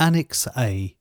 Annex A.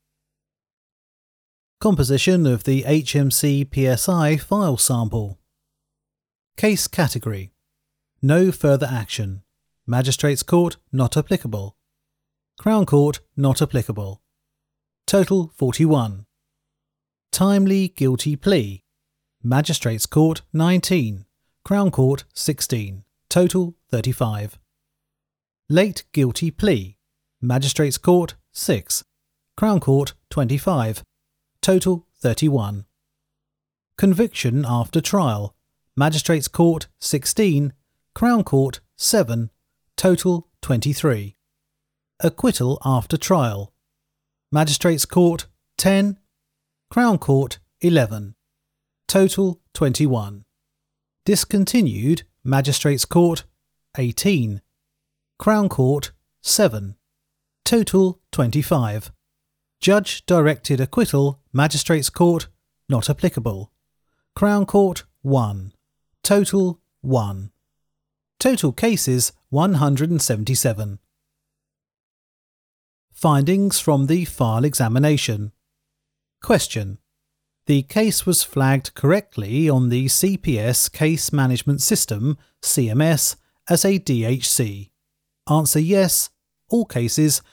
Composition of the HMC PSI file sample. Case category: no further action. Magistrates Court not applicable. Crown Court not applicable. Total 41. Timely guilty plea. Magistrates Court 19. Crown Court 16. Total 35. Late guilty plea. Magistrates Court 6. Crown Court 25. Total 31. Conviction after trial. Magistrates Court 16. Crown Court 7. Total 23. Acquittal after trial. Magistrates Court 10. Crown Court 11. Total 21. Discontinued. Magistrates Court 18. Crown Court 7. Total 25. Judge directed acquittal. Magistrates Court not applicable. Crown Court 1. Total 1. Total cases 177. Findings from the file examination. Question: the case was flagged correctly on the CPS Case Management System (CMS) as a DHC. Answer yes, all cases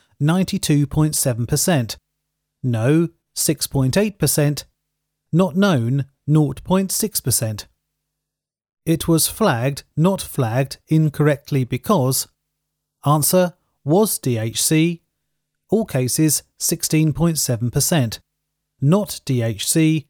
92.7%. No 6.8%. Not known 0.6%. It was flagged, not flagged incorrectly because. Answer: was DHC. All cases 16.7%. Not DHC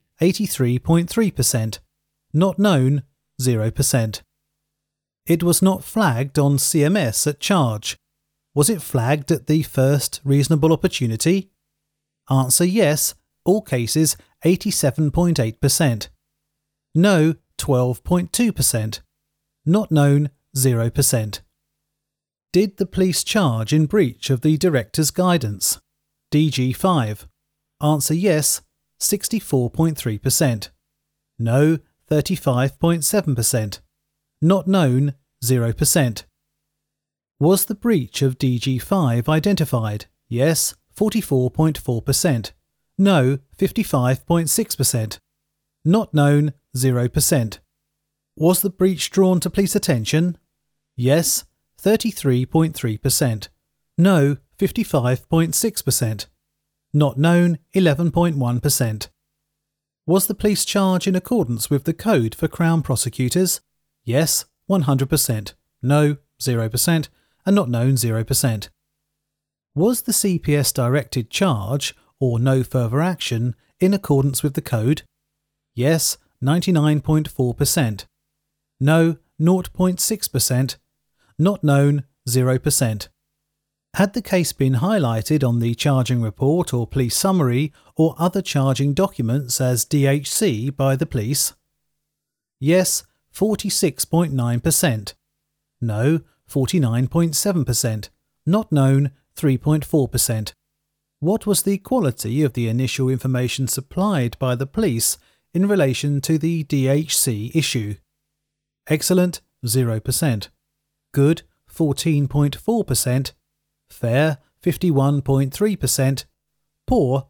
83.3%. Not known 0%. It was not flagged on CMS at charge. Was it flagged at the first reasonable opportunity? Answer yes, all cases 87.8%. No 12.2%. Not known 0%. Did the police charge in breach of the Director's Guidance? DG5. Answer yes, 64.3%. No 35.7%. Not known 0%. Was the breach of DG5 identified? Yes, 44.4%. No 55.6%. Not known 0%. Was the breach drawn to police attention? Yes, 33.3%. No 55.6%. Not known 11.1%. Was the police charge in accordance with the Code for Crown Prosecutors? Yes, 100%. No 0%. And not known 0%. Was the CPS directed charge or no further action in accordance with the Code? Yes, 99.4%. No 0.6%. Not known 0%. Had the case been highlighted on the charging report or police summary or other charging documents as DHC by the police? Yes, 46.9%. No, 49.7%. Not known 3.4%. What was the quality of the initial information supplied by the police in relation to the DHC issue? Excellent 0%. Good 14.4%. Fair 51.3%. Poor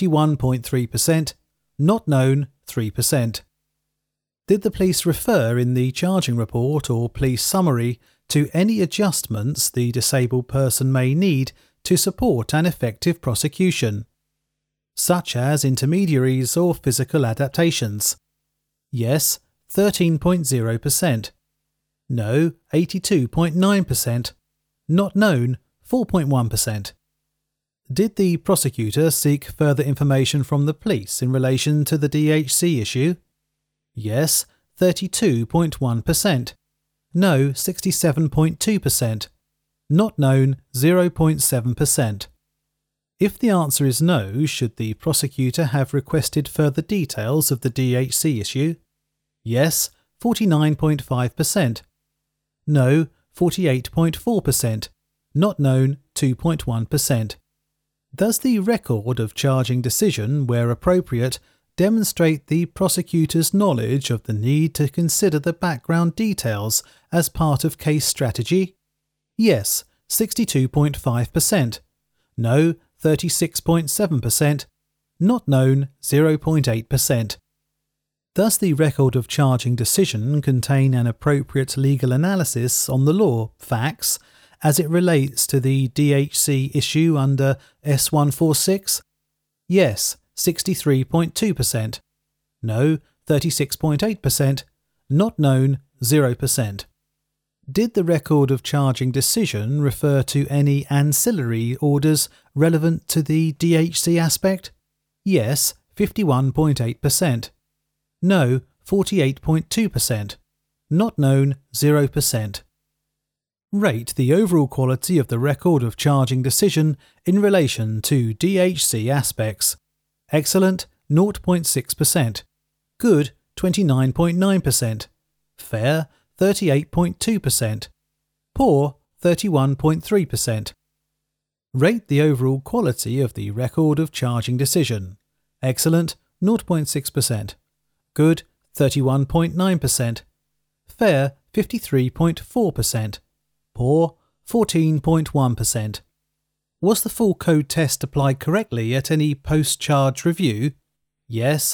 31.3%. Not known 3%. Did the police refer in the charging report or police summary to any adjustments the disabled person may need to support an effective prosecution, such as intermediaries or physical adaptations? Yes, 13.0%. No, 82.9%. Not known, 4.1%. Did the prosecutor seek further information from the police in relation to the DHC issue? Yes, 32.1%. No, 67.2%. Not known, 0.7%. If the answer is no, should the prosecutor have requested further details of the DHC issue? Yes, 49.5%. No, 48.4%. Not known, 2.1%. Does the record of charging decision, where appropriate, demonstrate the prosecutor's knowledge of the need to consider the background details as part of case strategy? Yes, 62.5%. No, 36.7%, not known 0.8%. Does the record of charging decision contain an appropriate legal analysis on the law, facts, as it relates to the DHC issue under S146? Yes, 63.2%. No, 36.8%. Not known, 0%. Did the record of charging decision refer to any ancillary orders relevant to the DHC aspect? Yes, 51.8%. No, 48.2%. Not known, 0%. Rate the overall quality of the record of charging decision in relation to DHC aspects. Excellent, 0.6%. Good, 29.9%. Fair, 38.2%. Poor, 31.3%. Rate the overall quality of the record of charging decision. Excellent, 0.6%. Good, 31.9%. Fair, 53.4%. Poor, 14.1%. Was the full code test applied correctly at any post-charge review? Yes,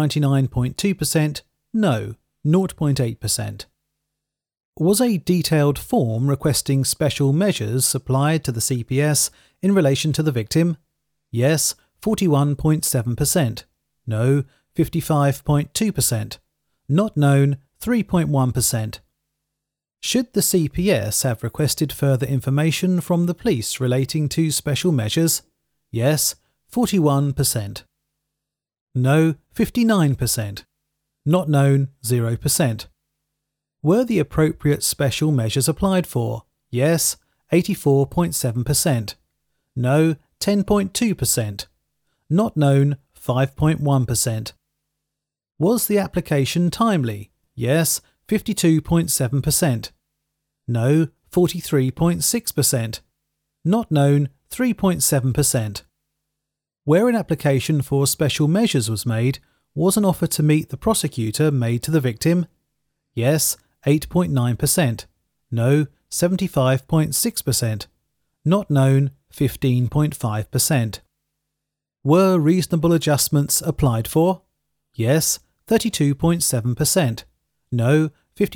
99.2%. No, 0.8%. Was a detailed form requesting special measures supplied to the CPS in relation to the victim? Yes, 41.7%. No, 55.2%. Not known, 3.1%. Should the CPS have requested further information from the police relating to special measures? Yes, 41%. No, 59%. Not known, 0%. Were the appropriate special measures applied for? Yes, 84.7%. No, 10.2%. Not known, 5.1%. Was the application timely? Yes, 52.7%. No, 43.6%. Not known, 3.7%. Where an application for special measures was made, was an offer to meet the prosecutor made to the victim? Yes, 8.9%. No, 75.6%. Not known, 15.5%. Were reasonable adjustments applied for? Yes, 32.7%. No,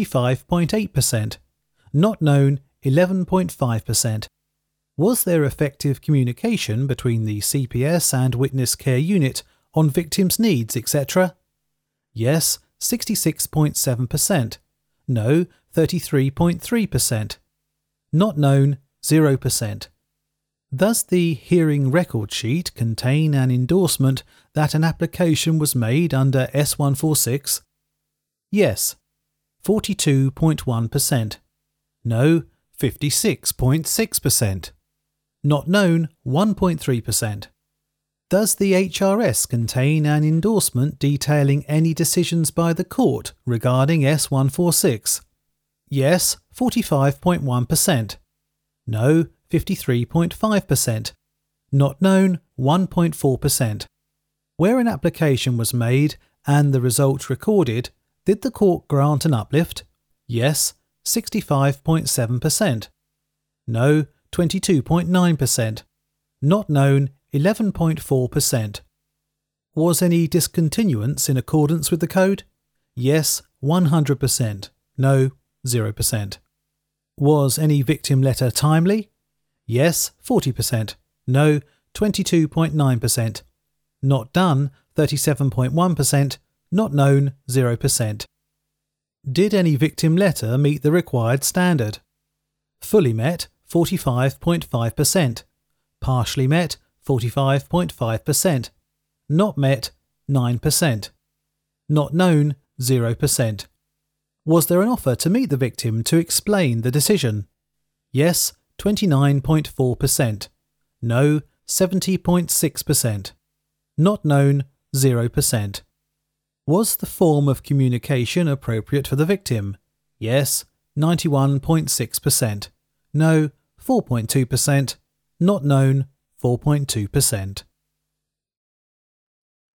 55.8%. Not known, 11.5%. Was there effective communication between the CPS and witness care unit on victims' needs, etc.? Yes, 66.7%. No, 33.3%. Not known, 0%. Does the hearing record sheet contain an endorsement that an application was made under S146? Yes, 42.1%. No, 56.6%. Not known, 1.3%. Does the HRS contain an endorsement detailing any decisions by the court regarding S146? Yes, 45.1%. No, 53.5%. Not known, 1.4%. Where an application was made and the result recorded, did the court grant an uplift? Yes, 65.7%. No, 22.9%. Not known, 11.4%. Was any discontinuance in accordance with the code? Yes, 100%. No, 0%. Was any victim letter timely? Yes, 40%. No, 22.9%. Not done, 37.1%. Not known, 0%. Did any victim letter meet the required standard? Fully met, 45.5%. Partially met, 45.5%. Not met, 9%. Not known, 0%. Was there an offer to meet the victim to explain the decision? Yes, 29.4%. No, 70.6%. Not known, 0%. Was the form of communication appropriate for the victim? Yes, 91.6%. No, 4.2%. Not known, 4.2%.